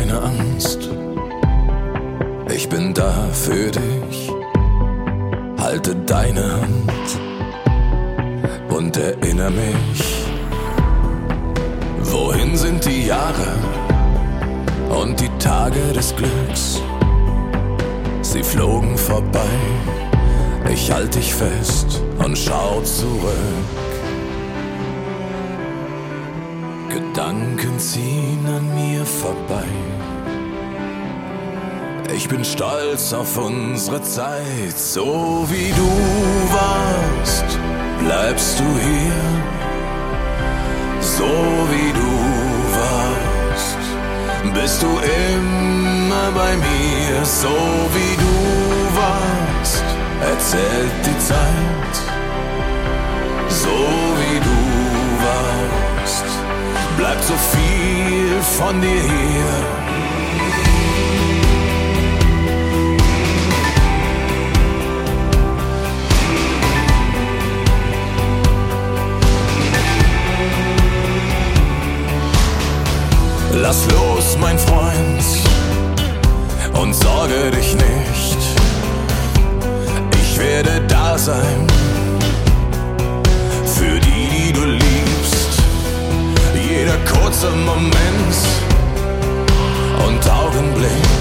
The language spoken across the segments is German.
keine Angst, ich bin da für dich. Halte deine Hand und erinnere mich. Wohin sind die Jahre und die Tage des Glücks? Sie flogen vorbei, ich halte dich fest und schau zurück. Gedanken ziehen an mir vorbei. Ich bin stolz auf unsere Zeit. So wie du warst, bleibst du hier. So wie du warst, bist du immer bei mir. So wie du warst, erzählt die Zeit. So wie du warst, bleibt so viel von dir hier. Lass los, mein Freund, und sorge dich nicht. Ich werde da sein für die, die du liebst. Jeder kurze Moment und Augenblick,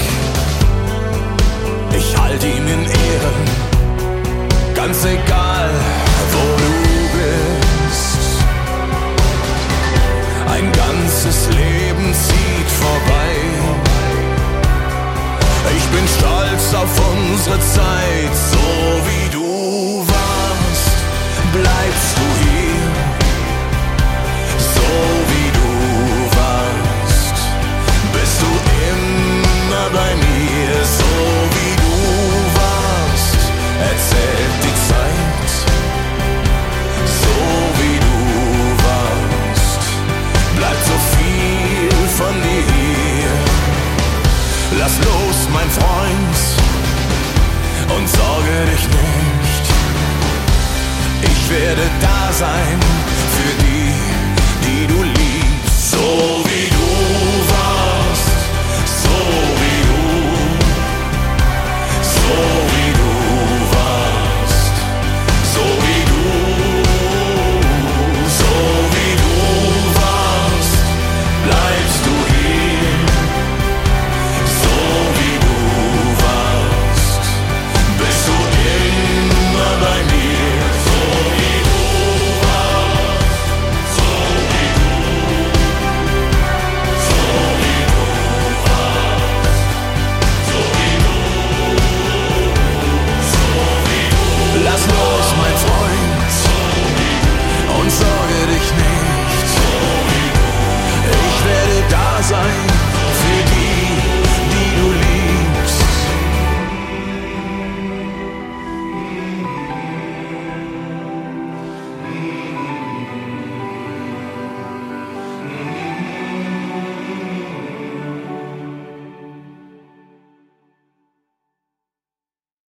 ich halte ihn in Ehren, ganz egal, wo du bist. Ein ganzes Leben zieht vorbei. Ich bin stolz auf unsere Zeit. So wie du warst, bleibst du hier. So wie du warst, bist du immer bei mir. So wie du warst, erzählt die Zeit. So wie du warst, bleibt so viel von dir hier. Lass los, mein Freund, und sorge dich nicht. Ich werde da sein für die,